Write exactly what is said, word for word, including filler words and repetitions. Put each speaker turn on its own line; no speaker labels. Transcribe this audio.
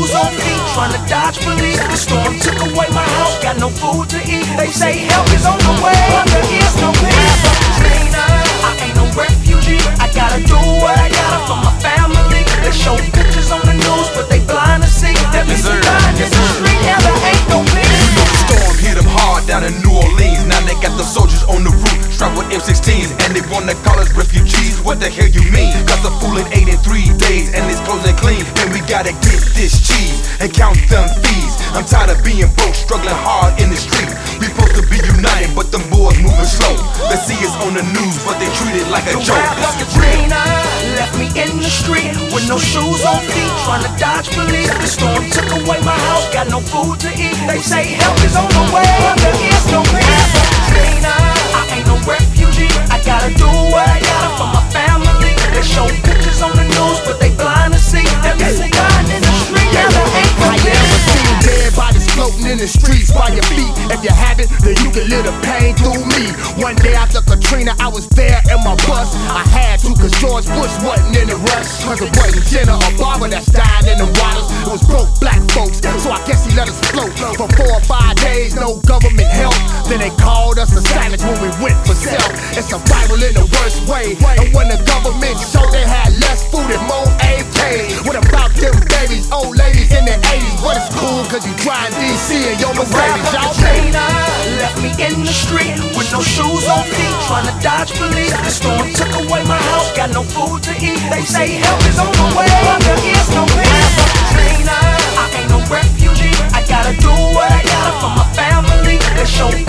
shoes on feet, trying to dodge police. The storm took away my house, got no food to eat. They say help is on the way, but there is no peace. Katrina, I ain't no refugee. I gotta do what I gotta for my family. They show pictures on the news, but they blind to see that we survived in the street. Yeah, there ain't no peace.
The storm hit them hard down in New Orleans. Now they got the soldiers on the roof, strapped with M sixteens, and they wanna call us refugees. What the hell you mean? Cause the fool in eight in three days, and it's clothes ain't clean. And we gotta get this cheese and count them fees. I'm tired of being broke, struggling hard in the street. We supposed to be united, but them boys moving slow. They see us on the news, but they treat it like a
the
joke.
This is Katrina left me in the street with no shoes on feet, trying to dodge police. The storm took away my house, got no food to eat. They say help is on the way, but there is no peace. Katrina, I ain't no refugee. I gotta do what I gotta for my family. They show pictures on the news, but they blind to see that we survived in the street. Yeah, there ain't no
I never seen dead bodies floating in the streets by your feet. If you haven't, then you can live the pain through me. One day after Katrina, I was there in my bus. I had to, cause George Bush wasn't in the rush. Cause it wasn't Jenna or Barbara that's dying in the waters. It was broke black folks, so I guess he let us float. For four or five days, no government help. Then they called us the savage when we went for self. It's survival in the worst way. And when the government showed they had less food and more A Ks. What about them babies, old ladies in their eighties? But it's cool cause you drive D C and you're Mercedes, y'all.
Katrina left me in the street with no shoes on feet, trying to dodge police. The storm took away my house, got no food to eat. They say help is on the way, but there is no peace. Katrina, I ain't no refugee. I gotta do what I gotta for my family. They show